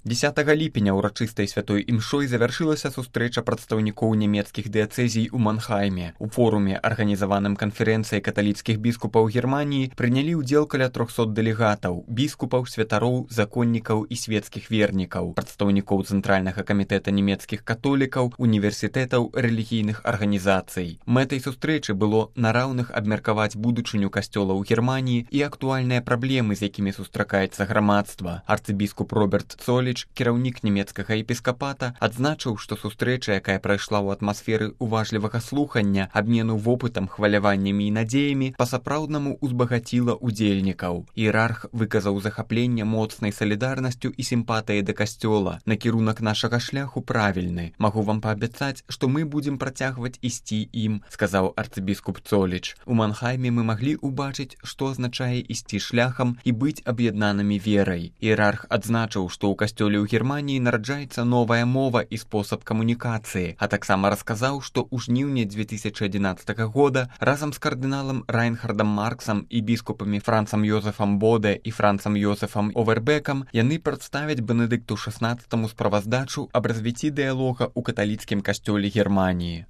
10 ліпеня ўрачыстай святой імшой завяршылася сустрэча прадстаўнікоў нямецкіх дыяцэзій у Манхайме. У форуме, арганізаваным канферэнцыяй каталіцкіх біскупаў Германіі, прынялі ўдзел каля 300 дэлегатаў, біскупаў, святароў, законнікаў і светскіх вернікаў, прадстаўнікоў Цэнтральнага камітэта нямецкіх католікаў, універсітэтаў, рэлігійных арганізацый. Мэтай сустрэчы было на раўных абмеркаваць будучыню касцёла ў Германіі і актуальныя праблемы, з якімі сустракаецца грамадства. Арцыбіскуп Роберт Цоліч, кіраўнік нямецкага епіскапата, адзначыў, што сустрэча, якая прайшла ў атмасферы уважлівага слухання, абмену вопытам, хваляваннямі і надзеямі, па-сапраўднаму узбагаціла удзельнікаў. Іерарх выказаў захапленне моцнай салідарнасцю і сімпатыяй да касцёла. Накірунак нашага шляху правільны. Магу вам паабяцаць, што мы будзем працягваць ісці ім, сказаў арцыбіскуп Цоліч. У Манхайме мы маглі ўбачыць, што азначае ісці шляхам і быць аб'яднанымі верай. Іерарх адзначыў, што ў касцёле ў Германіі нараджаецца новая мова і спосаб камунікацыі, а таксама расказаў, што ў жніўні 2011 года разам з кардыналам Райнхардам Марксам і біскупамі Францам Йозефам Боде і Францам Йозефам Овербекам яны прадставяць Бенедыкту XVI справаздачу аб развіцці дыялога ў каталіцкім касцёле Германіі.